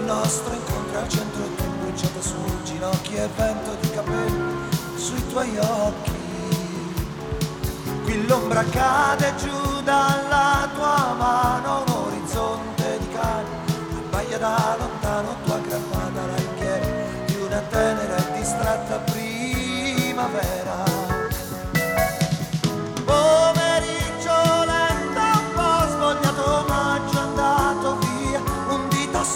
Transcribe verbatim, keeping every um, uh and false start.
nostro incontro al centro e tu bruciata su ginocchia e vento di capelli sui tuoi occhi. Qui l'ombra cade giù dalla tua mano, un orizzonte di cani abbaglia da lontano, tua gravata la richiede di una tenera e distratta primavera.